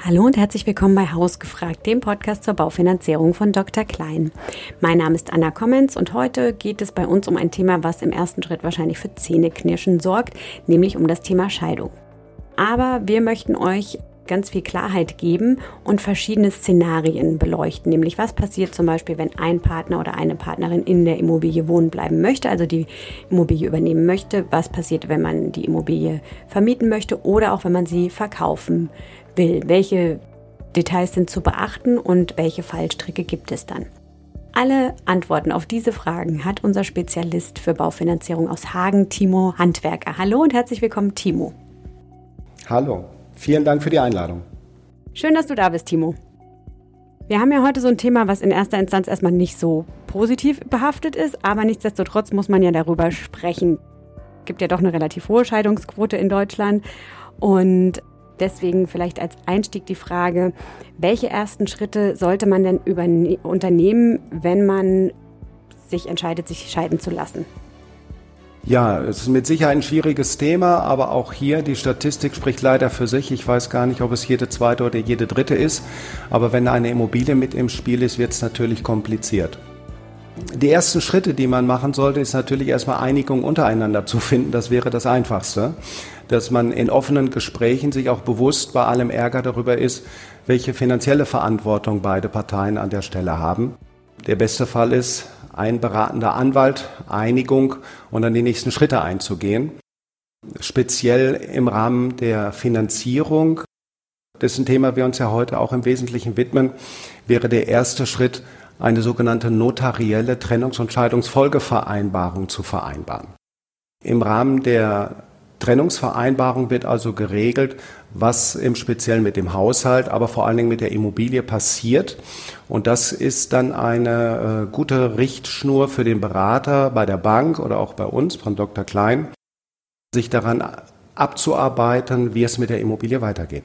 Hallo und herzlich willkommen bei Hausgefragt, dem Podcast zur Baufinanzierung von Dr. Klein. Mein Name ist Anna Kommens und heute geht es bei uns um ein Thema, was im ersten Schritt wahrscheinlich für Zähneknirschen sorgt, nämlich um das Thema Scheidung. Aber wir möchten euch ganz viel Klarheit geben und verschiedene Szenarien beleuchten, nämlich was passiert zum Beispiel, wenn ein Partner oder eine Partnerin in der Immobilie wohnen bleiben möchte, also die Immobilie übernehmen möchte, was passiert, wenn man die Immobilie vermieten möchte oder auch wenn man sie verkaufen will, welche Details sind zu beachten und welche Fallstricke gibt es dann. Alle Antworten auf diese Fragen hat unser Spezialist für Baufinanzierung aus Hagen, Timo Handwerker. Hallo und herzlich willkommen, Timo. Hallo. Vielen Dank für die Einladung. Schön, dass du da bist, Timo. Wir haben ja heute so ein Thema, was in erster Instanz erstmal nicht so positiv behaftet ist, aber nichtsdestotrotz muss man ja darüber sprechen. Es gibt ja doch eine relativ hohe Scheidungsquote in Deutschland und deswegen vielleicht als Einstieg die Frage, welche ersten Schritte sollte man denn unternehmen, wenn man sich entscheidet, sich scheiden zu lassen? Ja, es ist mit Sicherheit ein schwieriges Thema, aber auch hier, die Statistik spricht leider für sich. Ich weiß gar nicht, ob es jede zweite oder jede dritte ist, aber wenn eine Immobilie mit im Spiel ist, wird es natürlich kompliziert. Die ersten Schritte, die man machen sollte, ist natürlich erstmal Einigung untereinander zu finden. Das wäre das Einfachste, dass man in offenen Gesprächen sich auch bewusst bei allem Ärger darüber ist, welche finanzielle Verantwortung beide Parteien an der Stelle haben. Der beste Fall ist, ein beratender Anwalt, Einigung und dann die nächsten Schritte einzugehen. Speziell im Rahmen der Finanzierung, dessen Thema wir uns ja heute auch im Wesentlichen widmen, wäre der erste Schritt, eine sogenannte notarielle Trennungs- und Scheidungsfolgevereinbarung zu vereinbaren. Im Rahmen der Trennungsvereinbarung wird also geregelt, was im Speziellen mit dem Haushalt, aber vor allen Dingen mit der Immobilie passiert. Und das ist dann eine gute Richtschnur für den Berater bei der Bank oder auch bei uns, von Dr. Klein, sich daran abzuarbeiten, wie es mit der Immobilie weitergeht.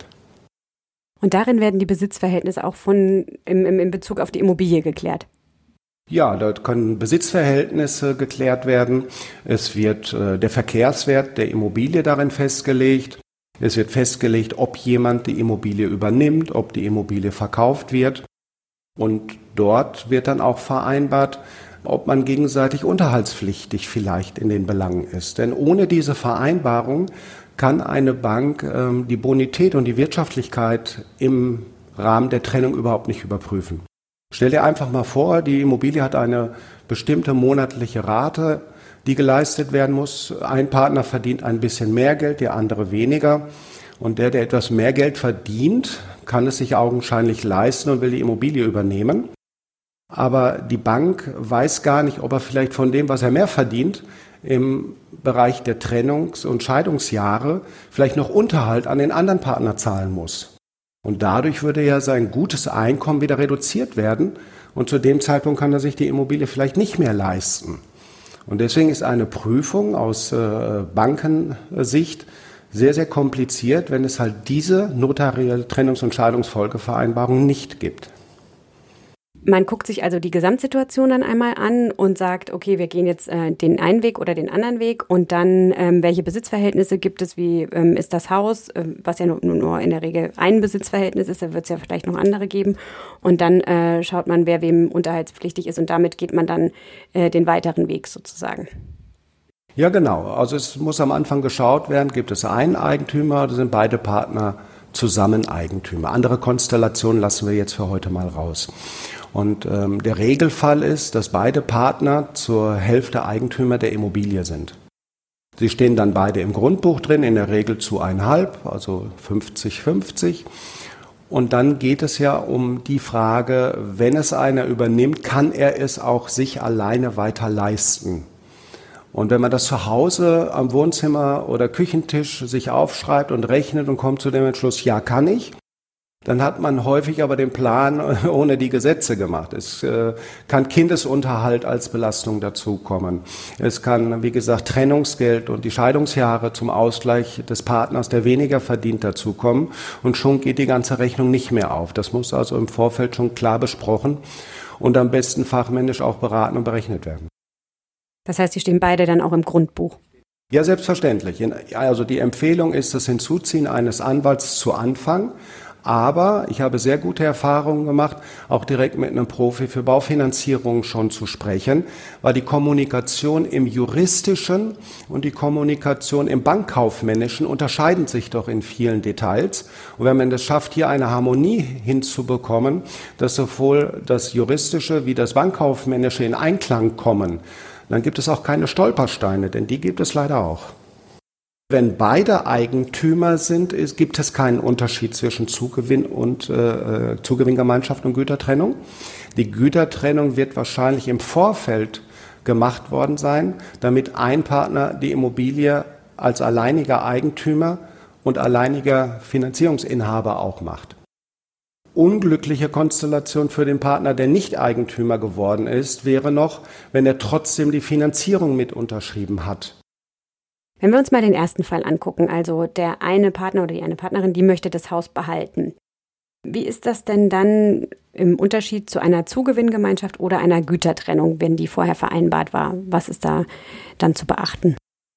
Und darin werden die Besitzverhältnisse auch in Bezug auf die Immobilie geklärt? Ja, dort können Besitzverhältnisse geklärt werden. Es wird der Verkehrswert der Immobilie darin festgelegt. Es wird festgelegt, ob jemand die Immobilie übernimmt, ob die Immobilie verkauft wird. Und dort wird dann auch vereinbart, ob man gegenseitig unterhaltspflichtig vielleicht in den Belangen ist. Denn ohne diese Vereinbarung kann eine Bank die Bonität und die Wirtschaftlichkeit im Rahmen der Trennung überhaupt nicht überprüfen. Stell dir einfach mal vor, die Immobilie hat eine bestimmte monatliche Rate, die geleistet werden muss. Ein Partner verdient ein bisschen mehr Geld, der andere weniger. Und der etwas mehr Geld verdient, kann es sich augenscheinlich leisten und will die Immobilie übernehmen. Aber die Bank weiß gar nicht, ob er vielleicht von dem, was er mehr verdient, im Bereich der Trennungs- und Scheidungsjahre vielleicht noch Unterhalt an den anderen Partner zahlen muss. Und dadurch würde ja sein gutes Einkommen wieder reduziert werden. Und zu dem Zeitpunkt kann er sich die Immobilie vielleicht nicht mehr leisten. Und deswegen ist eine Prüfung aus Bankensicht sehr, sehr kompliziert, wenn es halt diese notarielle Trennungs- und Scheidungsfolgevereinbarung nicht gibt. Man guckt sich also die Gesamtsituation dann einmal an und sagt, okay, wir gehen jetzt den einen Weg oder den anderen Weg und dann, welche Besitzverhältnisse gibt es, wie ist das Haus, was ja nur in der Regel ein Besitzverhältnis ist, da wird es ja vielleicht noch andere geben und dann schaut man, wer wem unterhaltspflichtig ist und damit geht man dann den weiteren Weg sozusagen. Ja, genau. Also es muss am Anfang geschaut werden, gibt es einen Eigentümer oder sind beide Partner zusammen Eigentümer. Andere Konstellationen lassen wir jetzt für heute mal raus. Und der Regelfall ist, dass beide Partner zur Hälfte Eigentümer der Immobilie sind. Sie stehen dann beide im Grundbuch drin, in der Regel zu 1,5, also 50-50. Und dann geht es ja um die Frage, wenn es einer übernimmt, kann er es auch sich alleine weiter leisten? Und wenn man das zu Hause am Wohnzimmer oder Küchentisch sich aufschreibt und rechnet und kommt zu dem Entschluss, ja, kann ich, dann hat man häufig aber den Plan ohne die Gesetze gemacht. Es kann Kindesunterhalt als Belastung dazukommen. Es kann, wie gesagt, Trennungsgeld und die Scheidungsjahre zum Ausgleich des Partners, der weniger verdient, dazukommen. Und schon geht die ganze Rechnung nicht mehr auf. Das muss also im Vorfeld schon klar besprochen und am besten fachmännisch auch beraten und berechnet werden. Das heißt, die stehen beide dann auch im Grundbuch? Ja, selbstverständlich. Also die Empfehlung ist das Hinzuziehen eines Anwalts zu Anfang. Aber ich habe sehr gute Erfahrungen gemacht, auch direkt mit einem Profi für Baufinanzierung schon zu sprechen, weil die Kommunikation im Juristischen und die Kommunikation im Bankkaufmännischen unterscheiden sich doch in vielen Details. Und wenn man es schafft, hier eine Harmonie hinzubekommen, dass sowohl das Juristische wie das Bankkaufmännische in Einklang kommen, dann gibt es auch keine Stolpersteine, denn die gibt es leider auch. Wenn beide Eigentümer sind, gibt es keinen Unterschied zwischen Zugewinn und Zugewinngemeinschaft und Gütertrennung. Die Gütertrennung wird wahrscheinlich im Vorfeld gemacht worden sein, damit ein Partner die Immobilie als alleiniger Eigentümer und alleiniger Finanzierungsinhaber auch macht. Unglückliche Konstellation für den Partner, der nicht Eigentümer geworden ist, wäre noch, wenn er trotzdem die Finanzierung mit unterschrieben hat. Wenn wir uns mal den ersten Fall angucken, also der eine Partner oder die eine Partnerin, die möchte das Haus behalten. Wie ist das denn dann im Unterschied zu einer Zugewinngemeinschaft oder einer Gütertrennung, wenn die vorher vereinbart war? Was ist da dann zu beachten?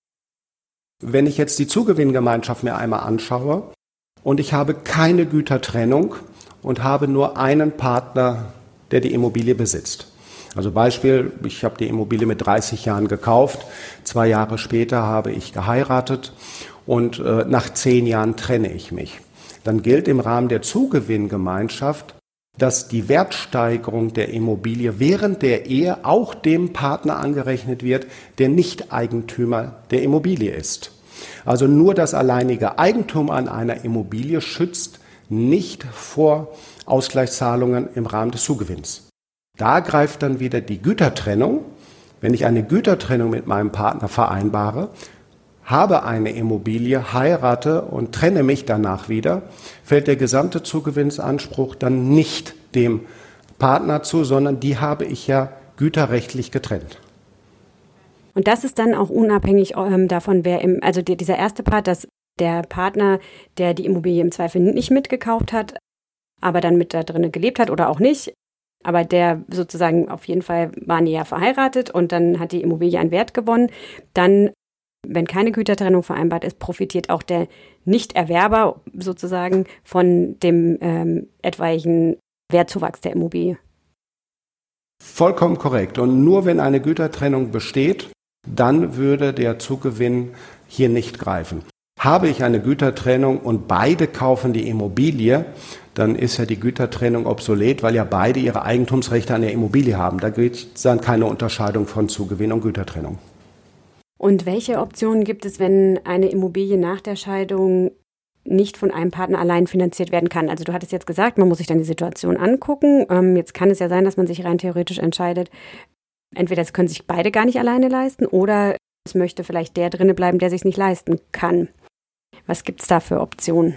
Wenn ich jetzt die Zugewinngemeinschaft mir einmal anschaue und ich habe keine Gütertrennung und habe nur einen Partner, der die Immobilie besitzt. Also Beispiel, ich habe die Immobilie mit 30 Jahren gekauft, 2 Jahre später habe ich geheiratet und nach 10 Jahren trenne ich mich. Dann gilt im Rahmen der Zugewinngemeinschaft, dass die Wertsteigerung der Immobilie während der Ehe auch dem Partner angerechnet wird, der nicht Eigentümer der Immobilie ist. Also nur das alleinige Eigentum an einer Immobilie schützt nicht vor Ausgleichszahlungen im Rahmen des Zugewinns. Da greift dann wieder die Gütertrennung. Wenn ich eine Gütertrennung mit meinem Partner vereinbare, habe eine Immobilie, heirate und trenne mich danach wieder, fällt der gesamte Zugewinnsanspruch dann nicht dem Partner zu, sondern die habe ich ja güterrechtlich getrennt. Und das ist dann auch unabhängig davon, also dieser erste Part, dass der Partner, der die Immobilie im Zweifel nicht mitgekauft hat, aber dann mit da drinnen gelebt hat oder auch nicht, aber der sozusagen auf jeden Fall waren die ja verheiratet und dann hat die Immobilie an Wert gewonnen. Dann, wenn keine Gütertrennung vereinbart ist, profitiert auch der Nichterwerber sozusagen von dem etwaigen Wertzuwachs der Immobilie. Vollkommen korrekt. Und nur wenn eine Gütertrennung besteht, dann würde der Zugewinn hier nicht greifen. Habe ich eine Gütertrennung und beide kaufen die Immobilie, dann ist ja die Gütertrennung obsolet, weil ja beide ihre Eigentumsrechte an der Immobilie haben. Da gilt dann keine Unterscheidung von Zugewinn und Gütertrennung. Und welche Optionen gibt es, wenn eine Immobilie nach der Scheidung nicht von einem Partner allein finanziert werden kann? Also du hattest jetzt gesagt, man muss sich dann die Situation angucken. Jetzt kann es ja sein, dass man sich rein theoretisch entscheidet, entweder es können sich beide gar nicht alleine leisten oder es möchte vielleicht der drinne bleiben, der sich nicht leisten kann. Was gibt es da für Optionen?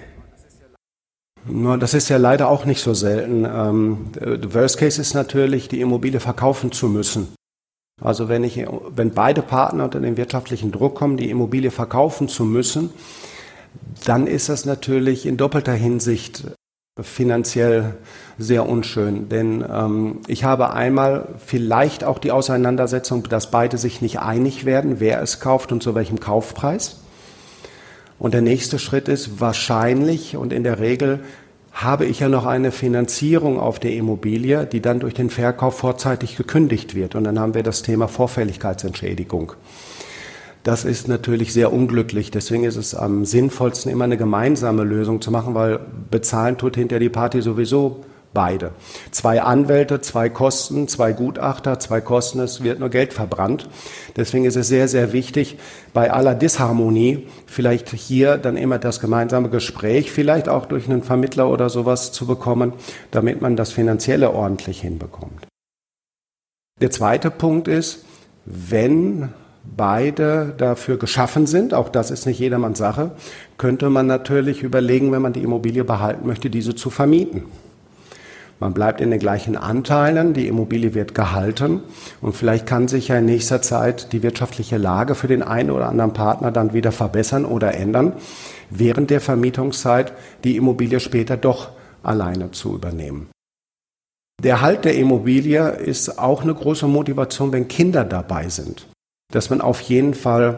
Das ist ja leider auch nicht so selten. Der Worst Case ist natürlich, die Immobilie verkaufen zu müssen. Also wenn beide Partner unter den wirtschaftlichen Druck kommen, die Immobilie verkaufen zu müssen, dann ist das natürlich in doppelter Hinsicht finanziell sehr unschön. Denn ich habe einmal vielleicht auch die Auseinandersetzung, dass beide sich nicht einig werden, wer es kauft und zu welchem Kaufpreis. Und der nächste Schritt ist wahrscheinlich und in der Regel habe ich ja noch eine Finanzierung auf der Immobilie, die dann durch den Verkauf vorzeitig gekündigt wird. Und dann haben wir das Thema Vorfälligkeitsentschädigung. Das ist natürlich sehr unglücklich. Deswegen ist es am sinnvollsten, immer eine gemeinsame Lösung zu machen, weil bezahlen tut hinterher die Party sowieso beide. 2 Anwälte, 2 Kosten, 2 Gutachter, 2 Kosten, es wird nur Geld verbrannt. Deswegen ist es sehr, sehr wichtig, bei aller Disharmonie vielleicht hier dann immer das gemeinsame Gespräch, vielleicht auch durch einen Vermittler oder sowas zu bekommen, damit man das Finanzielle ordentlich hinbekommt. Der zweite Punkt ist, wenn beide dafür geschaffen sind, auch das ist nicht jedermanns Sache, könnte man natürlich überlegen, wenn man die Immobilie behalten möchte, diese zu vermieten. Man bleibt in den gleichen Anteilen, die Immobilie wird gehalten und vielleicht kann sich ja in nächster Zeit die wirtschaftliche Lage für den einen oder anderen Partner dann wieder verbessern oder ändern, während der Vermietungszeit die Immobilie später doch alleine zu übernehmen. Der Halt der Immobilie ist auch eine große Motivation, wenn Kinder dabei sind, dass man auf jeden Fall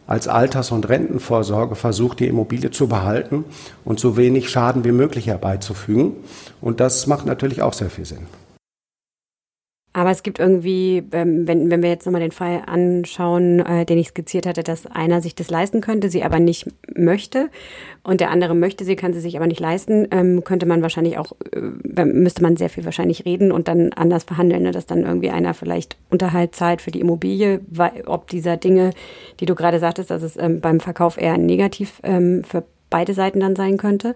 als Alters- und Rentenvorsorge versucht, die Immobilie zu behalten und so wenig Schaden wie möglich herbeizufügen. Und das macht natürlich auch sehr viel Sinn. Aber es gibt irgendwie, wenn wir jetzt nochmal den Fall anschauen, den ich skizziert hatte, dass einer sich das leisten könnte, sie aber nicht möchte und der andere möchte sie, kann sie sich aber nicht leisten, könnte man wahrscheinlich auch, müsste man sehr viel wahrscheinlich reden und dann anders verhandeln, ne? Dass dann irgendwie einer vielleicht Unterhalt zahlt für die Immobilie, ob dieser Dinge, die du gerade sagtest, dass es beim Verkauf eher negativ für beide Seiten dann sein könnte.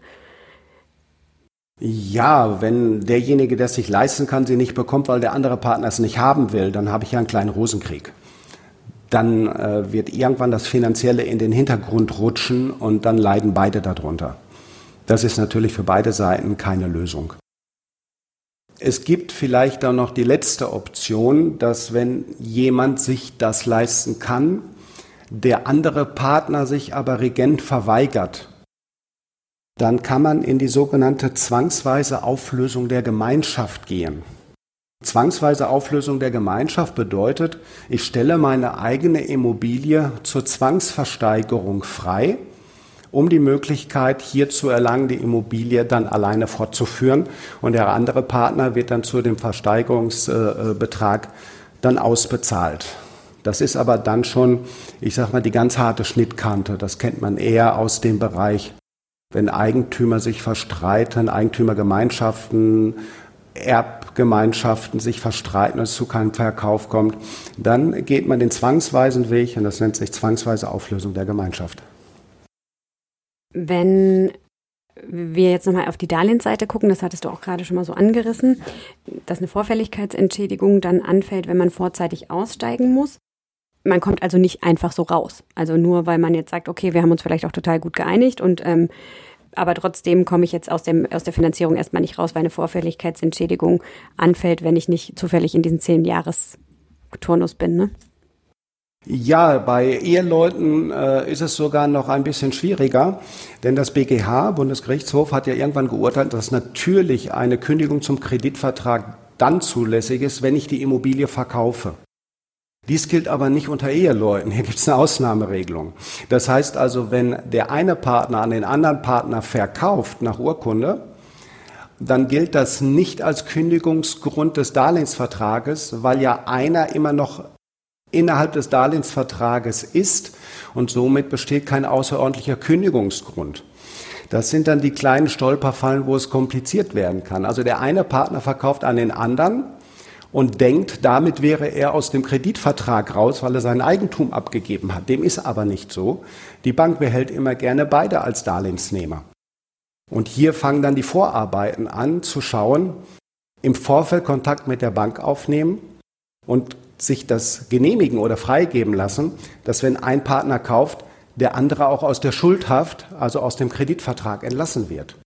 Ja, wenn derjenige, der es sich leisten kann, sie nicht bekommt, weil der andere Partner es nicht haben will, dann habe ich ja einen kleinen Rosenkrieg. Dann wird irgendwann das Finanzielle in den Hintergrund rutschen und dann leiden beide darunter. Das ist natürlich für beide Seiten keine Lösung. Es gibt vielleicht dann noch die letzte Option, dass wenn jemand sich das leisten kann, der andere Partner sich aber regent verweigert, dann kann man in die sogenannte zwangsweise Auflösung der Gemeinschaft gehen. Zwangsweise Auflösung der Gemeinschaft bedeutet, ich stelle meine eigene Immobilie zur Zwangsversteigerung frei, um die Möglichkeit hier zu erlangen, die Immobilie dann alleine fortzuführen. Und der andere Partner wird dann zu dem Versteigerungsbetrag dann ausbezahlt. Das ist aber dann schon, ich sag mal, die ganz harte Schnittkante. Das kennt man eher aus dem Bereich, wenn Eigentümer sich verstreiten, Eigentümergemeinschaften, Erbgemeinschaften sich verstreiten und es zu keinem Verkauf kommt, dann geht man den zwangsweisen Weg und das nennt sich zwangsweise Auflösung der Gemeinschaft. Wenn wir jetzt nochmal auf die Darlehensseite gucken, das hattest du auch gerade schon mal so angerissen, dass eine Vorfälligkeitsentschädigung dann anfällt, wenn man vorzeitig aussteigen muss. Man kommt also nicht einfach so raus. Also nur, weil man jetzt sagt, okay, wir haben uns vielleicht auch total gut geeinigt und aber trotzdem komme ich jetzt aus der Finanzierung erstmal nicht raus, weil eine Vorfälligkeitsentschädigung anfällt, wenn ich nicht zufällig in diesen 10-Jahres-Turnus bin, ne? Ja, bei Eheleuten ist es sogar noch ein bisschen schwieriger, denn das BGH, Bundesgerichtshof, hat ja irgendwann geurteilt, dass natürlich eine Kündigung zum Kreditvertrag dann zulässig ist, wenn ich die Immobilie verkaufe. Dies gilt aber nicht unter Eheleuten. Hier gibt es eine Ausnahmeregelung. Das heißt also, wenn der eine Partner an den anderen Partner verkauft nach Urkunde, dann gilt das nicht als Kündigungsgrund des Darlehensvertrages, weil ja einer immer noch innerhalb des Darlehensvertrages ist und somit besteht kein außerordentlicher Kündigungsgrund. Das sind dann die kleinen Stolperfallen, wo es kompliziert werden kann. Also der eine Partner verkauft an den anderen und denkt, damit wäre er aus dem Kreditvertrag raus, weil er sein Eigentum abgegeben hat. Dem ist aber nicht so. Die Bank behält immer gerne beide als Darlehensnehmer. Und hier fangen dann die Vorarbeiten an, zu schauen, im Vorfeld Kontakt mit der Bank aufnehmen und sich das genehmigen oder freigeben lassen, dass wenn ein Partner kauft, der andere auch aus der Schuldhaft, also aus dem Kreditvertrag entlassen wird.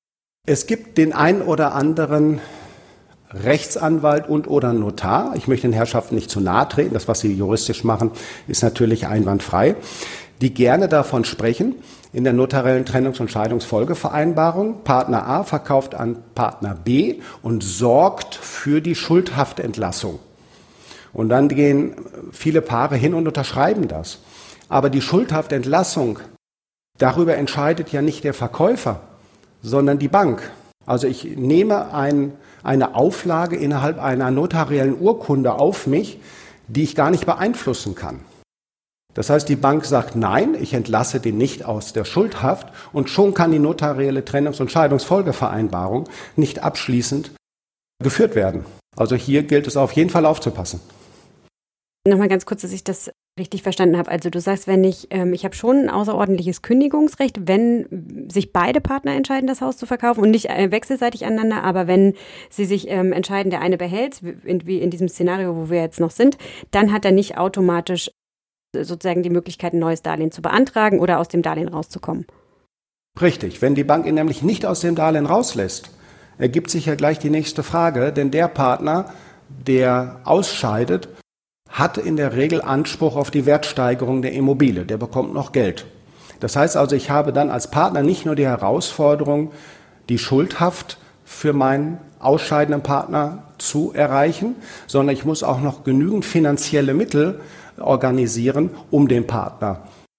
Es gibt den ein oder anderen Rechtsanwalt und oder Notar. Ich möchte den Herrschaften nicht zu nahe treten. Das, was sie juristisch machen, ist natürlich einwandfrei. Die gerne davon sprechen, in der notariellen Trennungs- und Scheidungsfolgevereinbarung, Partner A verkauft an Partner B und sorgt für die Schuldhaftentlassung. Und dann gehen viele Paare hin und unterschreiben das. Aber die Schuldhaftentlassung, darüber entscheidet ja nicht der Verkäufer, sondern die Bank. Also ich nehme eine Auflage innerhalb einer notariellen Urkunde auf mich, die ich gar nicht beeinflussen kann. Das heißt, die Bank sagt, nein, ich entlasse den nicht aus der Schuldhaft und schon kann die notarielle Trennungs- und Scheidungsfolgevereinbarung nicht abschließend geführt werden. Also hier gilt es auf jeden Fall aufzupassen. Nochmal ganz kurz, dass ich das richtig verstanden habe. Also du sagst, wenn ich habe schon ein außerordentliches Kündigungsrecht, wenn sich beide Partner entscheiden, das Haus zu verkaufen und nicht wechselseitig aneinander, aber wenn sie sich entscheiden, der eine behält, wie in diesem Szenario, wo wir jetzt noch sind, dann hat er nicht automatisch sozusagen die Möglichkeit, ein neues Darlehen zu beantragen oder aus dem Darlehen rauszukommen. Richtig, wenn die Bank ihn nämlich nicht aus dem Darlehen rauslässt, ergibt sich ja gleich die nächste Frage, denn der Partner, der ausscheidet, hat in der Regel Anspruch auf die Wertsteigerung der Immobilie, der bekommt noch Geld. Das heißt also, ich habe dann als Partner nicht nur die Herausforderung, die Schuldhaft für meinen ausscheidenden Partner zu erreichen, sondern ich muss auch noch genügend finanzielle Mittel organisieren, um den Partner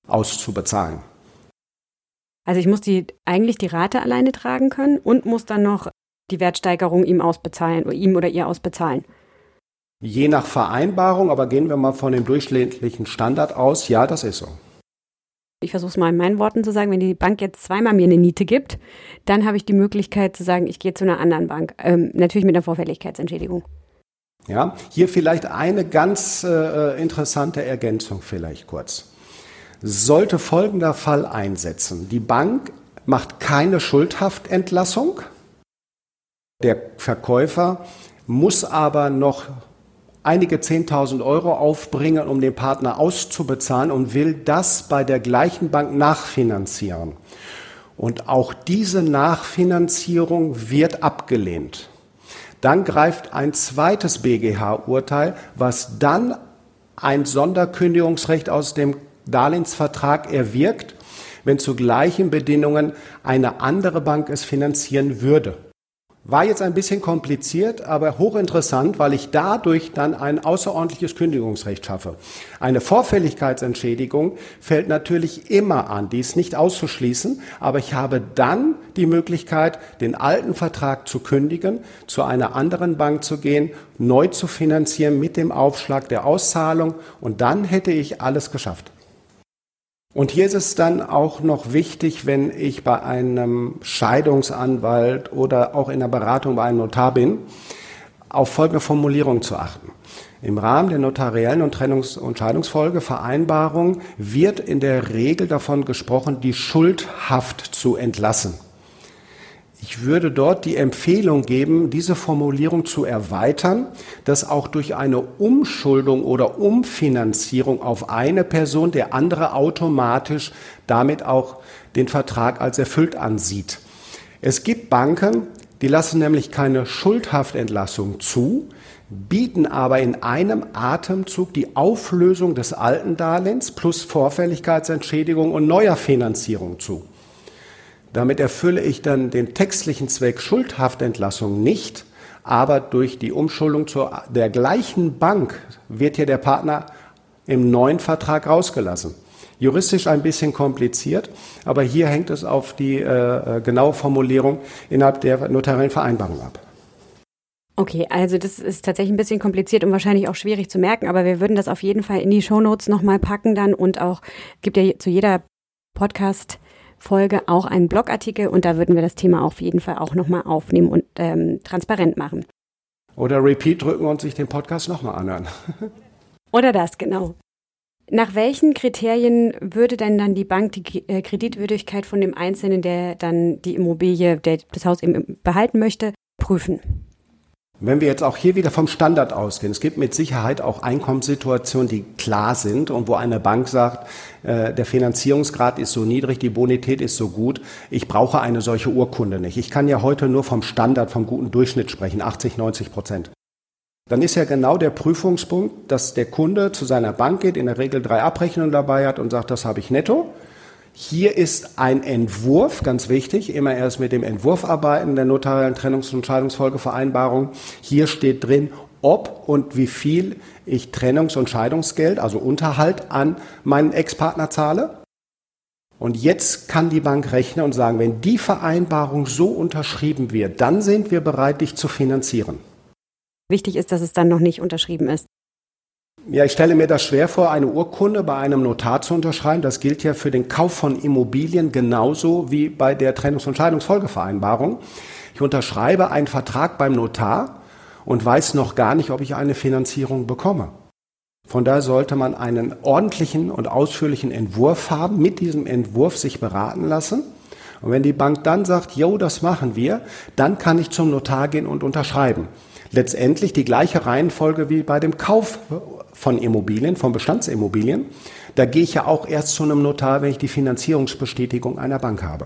auszubezahlen. Also ich muss eigentlich die Rate alleine tragen können und muss dann noch die Wertsteigerung ihm ausbezahlen oder ihm oder ihr ausbezahlen. Je nach Vereinbarung, aber gehen wir mal von dem durchschnittlichen Standard aus, ja, das ist so. Ich versuche es mal in meinen Worten zu sagen, wenn die Bank jetzt zweimal mir eine Niete gibt, dann habe ich die Möglichkeit zu sagen, ich gehe zu einer anderen Bank. Natürlich mit einer Vorfälligkeitsentschädigung. Ja, hier vielleicht eine ganz interessante Ergänzung vielleicht kurz. Sollte folgender Fall einsetzen. Die Bank macht keine Schuldhaftentlassung. Der Verkäufer muss aber noch einige 10.000 Euro aufbringen, um den Partner auszubezahlen und will das bei der gleichen Bank nachfinanzieren. Und auch diese Nachfinanzierung wird abgelehnt. Dann greift ein zweites BGH-Urteil, was dann ein Sonderkündigungsrecht aus dem Darlehensvertrag erwirkt, wenn zu gleichen Bedingungen eine andere Bank es finanzieren würde. War jetzt ein bisschen kompliziert, aber hochinteressant, weil ich dadurch dann ein außerordentliches Kündigungsrecht schaffe. Eine Vorfälligkeitsentschädigung fällt natürlich immer an, die ist nicht auszuschließen, aber ich habe dann die Möglichkeit, den alten Vertrag zu kündigen, zu einer anderen Bank zu gehen, neu zu finanzieren mit dem Aufschlag der Auszahlung und dann hätte ich alles geschafft. Und hier ist es dann auch noch wichtig, wenn ich bei einem Scheidungsanwalt oder auch in der Beratung bei einem Notar bin, auf folgende Formulierung zu achten. Im Rahmen der notariellen und Trennungs- und Scheidungsfolgevereinbarung wird in der Regel davon gesprochen, die Schuldhaft zu entlassen. Ich würde dort die Empfehlung geben, diese Formulierung zu erweitern, dass auch durch eine Umschuldung oder Umfinanzierung auf eine Person der andere automatisch damit auch den Vertrag als erfüllt ansieht. Es gibt Banken, die lassen nämlich keine Schuldhaftentlassung zu, bieten aber in einem Atemzug die Auflösung des alten Darlehens plus Vorfälligkeitsentschädigung und neuer Finanzierung zu. Damit erfülle ich dann den textlichen Zweck Schuldhaftentlassung nicht, aber durch die Umschuldung zu der gleichen Bank wird hier der Partner im neuen Vertrag rausgelassen. Juristisch ein bisschen kompliziert, aber hier hängt es auf die genaue Formulierung innerhalb der notariellen Vereinbarung ab. Okay, also das ist tatsächlich ein bisschen kompliziert und wahrscheinlich auch schwierig zu merken, aber wir würden das auf jeden Fall in die Shownotes nochmal packen dann und auch, gibt ja zu jeder Podcast-Folge auch einen Blogartikel und da würden wir das Thema auf jeden Fall auch nochmal aufnehmen und transparent machen. Oder Repeat drücken und sich den Podcast nochmal anhören. Oder das, genau. Nach welchen Kriterien würde denn dann die Bank die Kreditwürdigkeit von dem Einzelnen, der dann die Immobilie, der das Haus eben behalten möchte, prüfen? Wenn wir jetzt auch hier wieder vom Standard ausgehen, es gibt mit Sicherheit auch Einkommenssituationen, die klar sind und wo eine Bank sagt, der Finanzierungsgrad ist so niedrig, die Bonität ist so gut, ich brauche eine solche Urkunde nicht. Ich kann ja heute nur vom Standard, vom guten Durchschnitt sprechen, 80-90%. Dann ist ja genau der Prüfungspunkt, dass der Kunde zu seiner Bank geht, in der Regel 3 Abrechnungen dabei hat und sagt, das habe ich netto. Hier ist ein Entwurf, ganz wichtig, immer erst mit dem Entwurf arbeiten der notariellen Trennungs- und Scheidungsfolgevereinbarung. Hier steht drin, ob und wie viel ich Trennungs- und Scheidungsgeld, also Unterhalt, an meinen Ex-Partner zahle. Und jetzt kann die Bank rechnen und sagen, wenn die Vereinbarung so unterschrieben wird, dann sind wir bereit, dich zu finanzieren. Wichtig ist, dass es dann noch nicht unterschrieben ist. Ja, ich stelle mir das schwer vor, eine Urkunde bei einem Notar zu unterschreiben. Das gilt ja für den Kauf von Immobilien genauso wie bei der Trennungs- und Scheidungsfolgevereinbarung. Ich unterschreibe einen Vertrag beim Notar und weiß noch gar nicht, ob ich eine Finanzierung bekomme. Von daher sollte man einen ordentlichen und ausführlichen Entwurf haben, mit diesem Entwurf sich beraten lassen. Und wenn die Bank dann sagt, jo, das machen wir, dann kann ich zum Notar gehen und unterschreiben. Letztendlich die gleiche Reihenfolge wie bei dem Kauf von Immobilien, von Bestandsimmobilien. Da gehe ich ja auch erst zu einem Notar, wenn ich die Finanzierungsbestätigung einer Bank habe.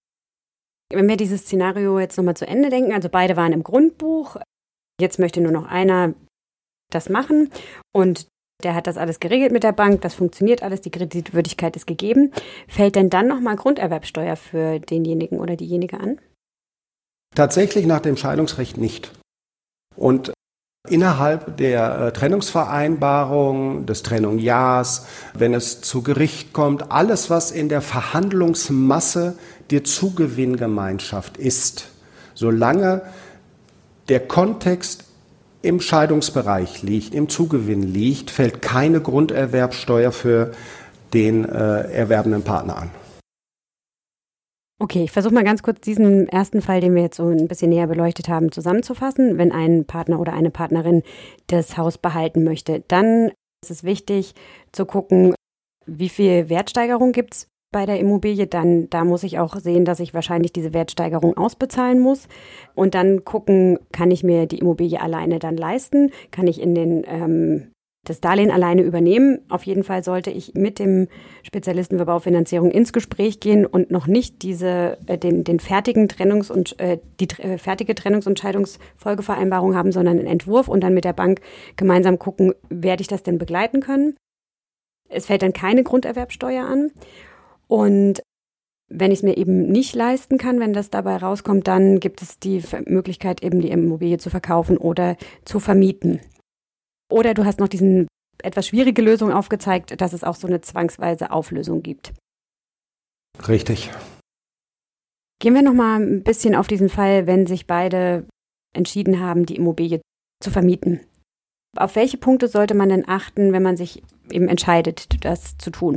Wenn wir dieses Szenario jetzt nochmal zu Ende denken, also beide waren im Grundbuch, jetzt möchte nur noch einer das machen und der hat das alles geregelt mit der Bank, das funktioniert alles, die Kreditwürdigkeit ist gegeben. Fällt denn dann nochmal Grunderwerbsteuer für denjenigen oder diejenige an? Tatsächlich nach dem Scheidungsrecht nicht. Und Innerhalb der Trennungsvereinbarung, des Trennungsjahrs, wenn es zu Gericht kommt, alles, was in der Verhandlungsmasse der Zugewinngemeinschaft ist, solange der Kontext im Scheidungsbereich liegt, im Zugewinn liegt, fällt keine Grunderwerbsteuer für den erwerbenden Partner an. Okay, ich versuche mal ganz kurz diesen ersten Fall, den wir jetzt so ein bisschen näher beleuchtet haben, zusammenzufassen. Wenn ein Partner oder eine Partnerin das Haus behalten möchte, dann ist es wichtig zu gucken, wie viel Wertsteigerung gibt es bei der Immobilie. Dann, da muss ich auch sehen, dass ich wahrscheinlich diese Wertsteigerung ausbezahlen muss. Und dann gucken, kann ich mir die Immobilie alleine dann leisten? Kann ich das Darlehen alleine übernehmen? Auf jeden Fall sollte ich mit dem Spezialisten für Baufinanzierung ins Gespräch gehen und noch nicht die fertige Trennungs- und Scheidungsfolgevereinbarung haben, sondern einen Entwurf und dann mit der Bank gemeinsam gucken, werde ich das denn begleiten können? Es fällt dann keine Grunderwerbsteuer an. Und wenn ich es mir eben nicht leisten kann, wenn das dabei rauskommt, dann gibt es die Möglichkeit, eben die Immobilie zu verkaufen oder zu vermieten. Oder du hast noch diese etwas schwierige Lösung aufgezeigt, dass es auch so eine zwangsweise Auflösung gibt. Richtig. Gehen wir noch mal ein bisschen auf diesen Fall, wenn sich beide entschieden haben, die Immobilie zu vermieten. Auf welche Punkte sollte man denn achten, wenn man sich eben entscheidet, das zu tun?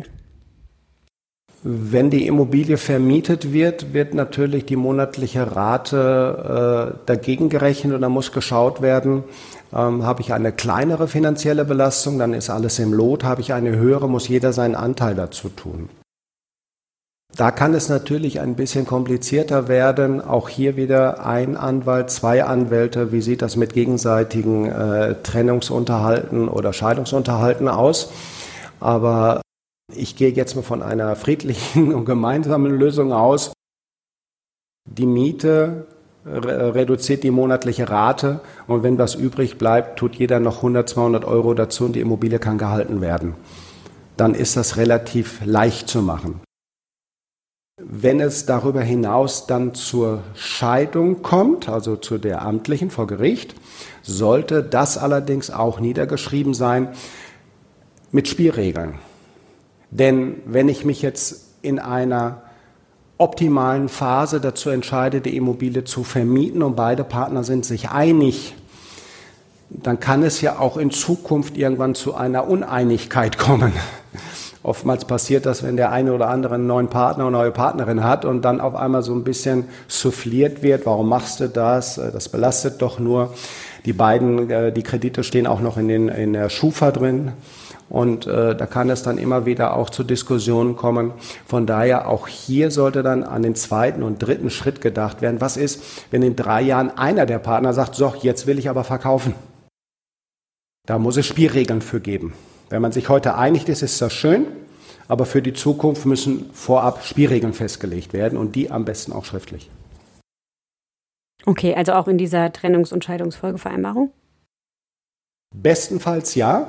Wenn die Immobilie vermietet wird, wird natürlich die monatliche Rate dagegen gerechnet und dann muss geschaut werden, habe ich eine kleinere finanzielle Belastung, dann ist alles im Lot, habe ich eine höhere, muss jeder seinen Anteil dazu tun. Da kann es natürlich ein bisschen komplizierter werden, auch hier wieder ein Anwalt, 2 Anwälte, wie sieht das mit gegenseitigen Trennungsunterhalten oder Scheidungsunterhalten aus, aber ich gehe jetzt mal von einer friedlichen und gemeinsamen Lösung aus. Die Miete reduziert die monatliche Rate und wenn was übrig bleibt, tut jeder noch 100, 200 Euro dazu und die Immobilie kann gehalten werden. Dann ist das relativ leicht zu machen. Wenn es darüber hinaus dann zur Scheidung kommt, also zu der amtlichen vor Gericht, sollte das allerdings auch niedergeschrieben sein mit Spielregeln. Denn wenn ich mich jetzt in einer optimalen Phase dazu entscheide, die Immobilie zu vermieten und beide Partner sind sich einig, dann kann es ja auch in Zukunft irgendwann zu einer Uneinigkeit kommen. Oftmals passiert das, wenn der eine oder andere einen neuen Partner oder neue Partnerin hat und dann auf einmal so ein bisschen souffliert wird, warum machst du das? Das belastet doch nur. Die Kredite stehen auch noch in der Schufa drin. Und da kann es dann immer wieder auch zu Diskussionen kommen. Von daher auch hier sollte dann an den 2. und 3. Schritt gedacht werden. Was ist, wenn in 3 Jahren einer der Partner sagt, so, jetzt will ich aber verkaufen? Da muss es Spielregeln für geben. Wenn man sich heute einigt ist das schön, aber für die Zukunft müssen vorab Spielregeln festgelegt werden und die am besten auch schriftlich. Okay, also auch in dieser Trennungs- und Scheidungsfolgevereinbarung? Bestenfalls ja.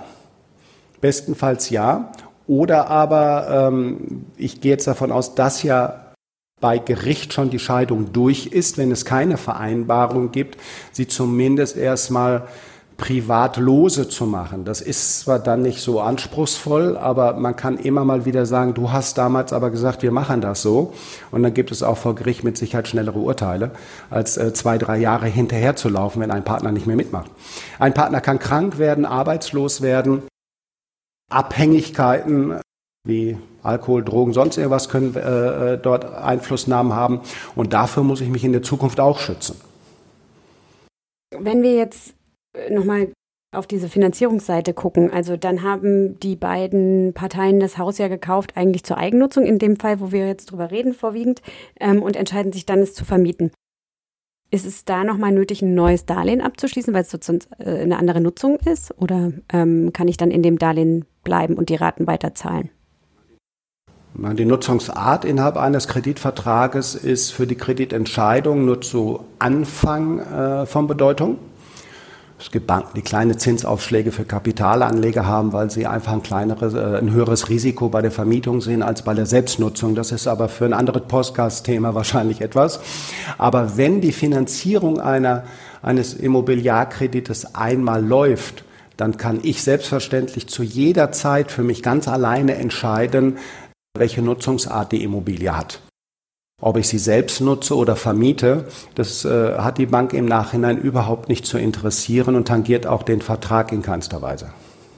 Oder aber ich gehe jetzt davon aus, dass ja bei Gericht schon die Scheidung durch ist, wenn es keine Vereinbarung gibt, sie zumindest erstmal privat lose zu machen. Das ist zwar dann nicht so anspruchsvoll, aber man kann immer mal wieder sagen, du hast damals aber gesagt, wir machen das so. Und dann gibt es auch vor Gericht mit Sicherheit schnellere Urteile, als 2, 3 Jahre hinterher zu laufen, wenn ein Partner nicht mehr mitmacht. Ein Partner kann krank werden, arbeitslos werden. Abhängigkeiten wie Alkohol, Drogen, sonst irgendwas können dort Einflussnahmen haben. Und dafür muss ich mich in der Zukunft auch schützen. Wenn wir jetzt nochmal auf diese Finanzierungsseite gucken, also dann haben die beiden Parteien das Haus ja gekauft, eigentlich zur Eigennutzung, in dem Fall, wo wir jetzt drüber reden, vorwiegend, und entscheiden sich dann, es zu vermieten. Ist es da nochmal nötig, ein neues Darlehen abzuschließen, weil es sozusagen eine andere Nutzung ist? Oder kann ich dann in dem Darlehen bleiben und die Raten weiterzahlen? Die Nutzungsart innerhalb eines Kreditvertrages ist für die Kreditentscheidung nur zu Anfang von Bedeutung. Es gibt Banken, die kleine Zinsaufschläge für Kapitalanleger haben, weil sie einfach ein höheres Risiko bei der Vermietung sehen als bei der Selbstnutzung. Das ist aber für ein anderes Podcast-Thema wahrscheinlich etwas. Aber wenn die Finanzierung eines Immobiliarkredites einmal läuft, dann kann ich selbstverständlich zu jeder Zeit für mich ganz alleine entscheiden, welche Nutzungsart die Immobilie hat. Ob ich sie selbst nutze oder vermiete, das hat die Bank im Nachhinein überhaupt nicht zu interessieren und tangiert auch den Vertrag in keinster Weise.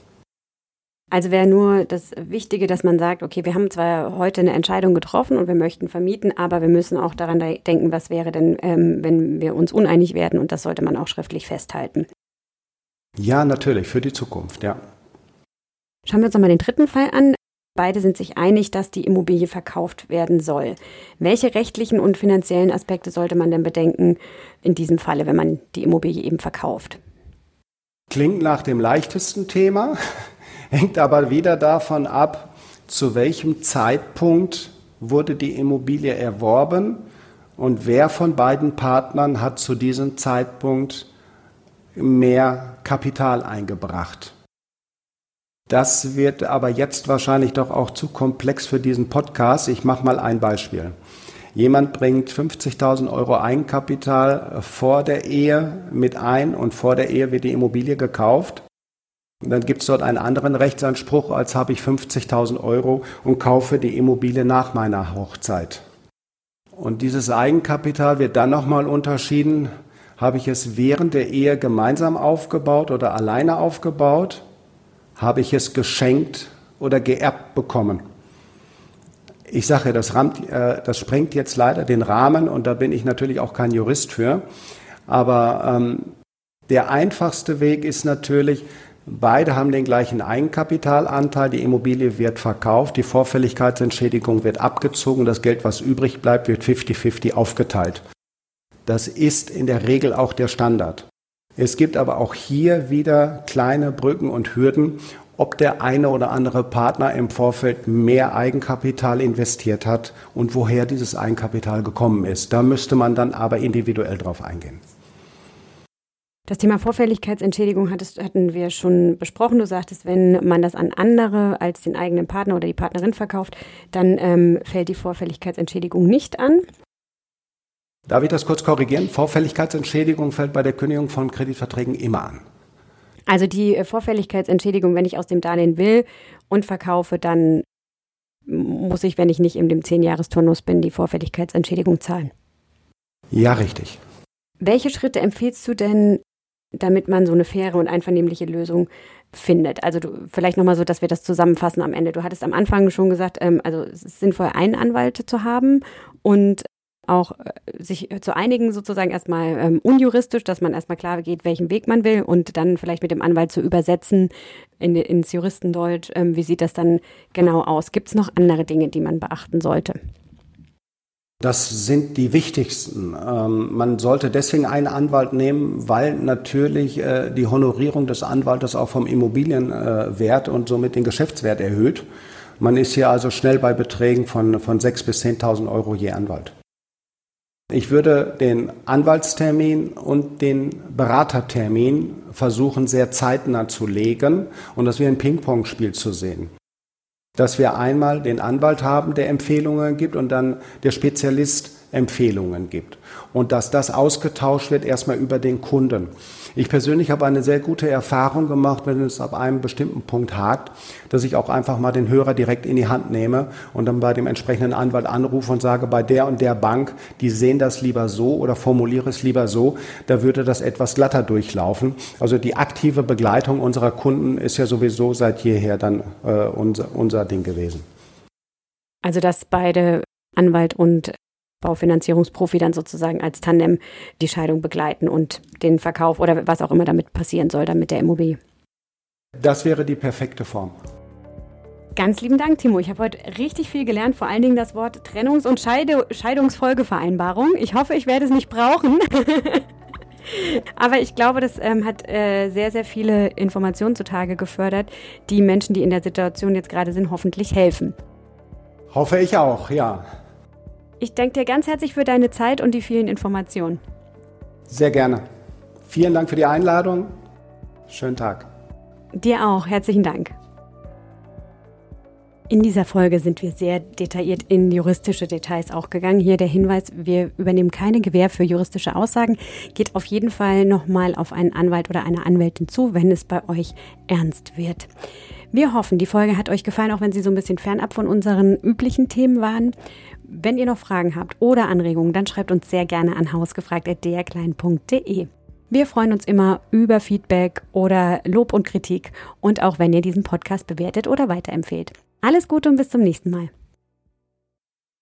Also wäre nur das Wichtige, dass man sagt, okay, wir haben zwar heute eine Entscheidung getroffen und wir möchten vermieten, aber wir müssen auch daran denken, was wäre denn, wenn wir uns uneinig werden, und das sollte man auch schriftlich festhalten. Ja, natürlich, für die Zukunft, ja. Schauen wir uns nochmal den dritten Fall an. Beide sind sich einig, dass die Immobilie verkauft werden soll. Welche rechtlichen und finanziellen Aspekte sollte man denn bedenken in diesem Falle, wenn man die Immobilie eben verkauft? Klingt nach dem leichtesten Thema, hängt aber wieder davon ab, zu welchem Zeitpunkt wurde die Immobilie erworben und wer von beiden Partnern hat zu diesem Zeitpunkt mehr Kapital eingebracht. Das wird aber jetzt wahrscheinlich doch auch zu komplex für diesen Podcast. Ich mache mal ein Beispiel. Jemand bringt 50.000 € Eigenkapital vor der Ehe mit ein und vor der Ehe wird die Immobilie gekauft. Und dann gibt es dort einen anderen Rechtsanspruch, als habe ich 50.000 € und kaufe die Immobilie nach meiner Hochzeit. Und dieses Eigenkapital wird dann nochmal unterschieden. Habe ich es während der Ehe gemeinsam aufgebaut oder alleine aufgebaut? Habe ich es geschenkt oder geerbt bekommen? Ich sage, das sprengt jetzt leider den Rahmen und da bin ich natürlich auch kein Jurist für. Aber der einfachste Weg ist natürlich, beide haben den gleichen Eigenkapitalanteil, die Immobilie wird verkauft, die Vorfälligkeitsentschädigung wird abgezogen, das Geld, was übrig bleibt, wird 50-50 aufgeteilt. Das ist in der Regel auch der Standard. Es gibt aber auch hier wieder kleine Brücken und Hürden, ob der eine oder andere Partner im Vorfeld mehr Eigenkapital investiert hat und woher dieses Eigenkapital gekommen ist. Da müsste man dann aber individuell drauf eingehen. Das Thema Vorfälligkeitsentschädigung hatten wir schon besprochen. Du sagtest, wenn man das an andere als den eigenen Partner oder die Partnerin verkauft, dann fällt die Vorfälligkeitsentschädigung nicht an. Darf ich das kurz korrigieren? Vorfälligkeitsentschädigung fällt bei der Kündigung von Kreditverträgen immer an. Also die Vorfälligkeitsentschädigung, wenn ich aus dem Darlehen will und verkaufe, dann muss ich, wenn ich nicht in dem 10-Jahres-Turnus bin, die Vorfälligkeitsentschädigung zahlen. Ja, richtig. Welche Schritte empfiehlst du denn, damit man so eine faire und einvernehmliche Lösung findet? Also vielleicht nochmal so, dass wir das zusammenfassen am Ende. Du hattest am Anfang schon gesagt, also es ist sinnvoll, einen Anwalt zu haben und auch sich zu einigen, sozusagen erstmal unjuristisch, dass man erstmal klar geht, welchen Weg man will und dann vielleicht mit dem Anwalt zu übersetzen ins Juristendeutsch. Wie sieht das dann genau aus? Gibt es noch andere Dinge, die man beachten sollte? Das sind die wichtigsten. Man sollte deswegen einen Anwalt nehmen, weil natürlich die Honorierung des Anwaltes auch vom Immobilienwert und somit den Geschäftswert erhöht. Man ist hier also schnell bei Beträgen von 6.000 bis 10.000 € je Anwalt. Ich würde den Anwaltstermin und den Beratertermin versuchen, sehr zeitnah zu legen und das wie ein Ping-Pong-Spiel zu sehen. Dass wir einmal den Anwalt haben, der Empfehlungen gibt und dann der Spezialist Empfehlungen gibt. Und dass das ausgetauscht wird erstmal über den Kunden. Ich persönlich habe eine sehr gute Erfahrung gemacht, wenn es ab einem bestimmten Punkt hakt, dass ich auch einfach mal den Hörer direkt in die Hand nehme und dann bei dem entsprechenden Anwalt anrufe und sage, bei der und der Bank, die sehen das lieber so oder formuliere es lieber so, da würde das etwas glatter durchlaufen. Also die aktive Begleitung unserer Kunden ist ja sowieso seit jeher dann unser Ding gewesen. Also dass beide Anwalt und Baufinanzierungsprofi dann sozusagen als Tandem die Scheidung begleiten und den Verkauf oder was auch immer damit passieren soll, dann mit der Immobilie. Das wäre die perfekte Form. Ganz lieben Dank, Timo. Ich habe heute richtig viel gelernt, vor allen Dingen das Wort Trennungs- und Scheidungsfolgevereinbarung. Ich hoffe, ich werde es nicht brauchen. Aber ich glaube, das hat sehr, sehr viele Informationen zutage gefördert, die Menschen, die in der Situation jetzt gerade sind, hoffentlich helfen. Hoffe ich auch, ja. Ich danke dir ganz herzlich für deine Zeit und die vielen Informationen. Sehr gerne. Vielen Dank für die Einladung Schönen Tag. Dir auch. Herzlichen Dank. In dieser Folge sind wir sehr detailliert in juristische Details auch gegangen. Hier der Hinweis, wir übernehmen keine Gewähr für juristische Aussagen. Geht auf jeden Fall nochmal auf einen Anwalt oder eine Anwältin zu, wenn es bei euch ernst wird. Wir hoffen, die Folge hat euch gefallen, auch wenn sie so ein bisschen fernab von unseren üblichen Themen waren. Wenn ihr noch Fragen habt oder Anregungen, dann schreibt uns sehr gerne an hausgefragt@drklein.de. Wir freuen uns immer über Feedback oder Lob und Kritik und auch wenn ihr diesen Podcast bewertet oder weiterempfehlt. Alles Gute und bis zum nächsten Mal.